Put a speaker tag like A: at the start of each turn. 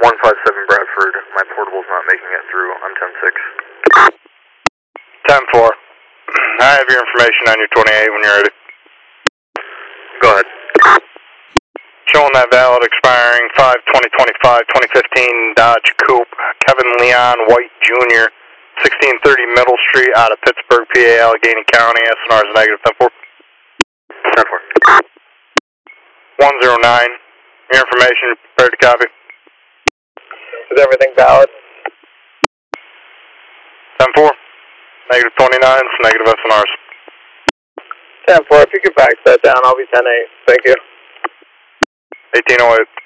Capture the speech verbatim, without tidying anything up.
A: one five seven Bradford, my portable's not making it through. I'm ten six.
B: ten four. I have your information on your twenty-eight when you're ready.
A: Go ahead.
B: Showing that valid expiring five twenty twenty-five, twenty fifteen Dodge Coupe, Kevin Leon White Junior, sixteen thirty Middle Street out of Pittsburgh, P A, Allegheny County. S N R is negative ten four.
A: ten four.
B: one zero nine. Your information, prepared to copy.
C: Is everything valid?
B: ten four. Negative twenty-nines, negative S N Rs.
C: ten four, if you could back that down, I'll be ten eight. Thank you.
B: eighteen oh eight.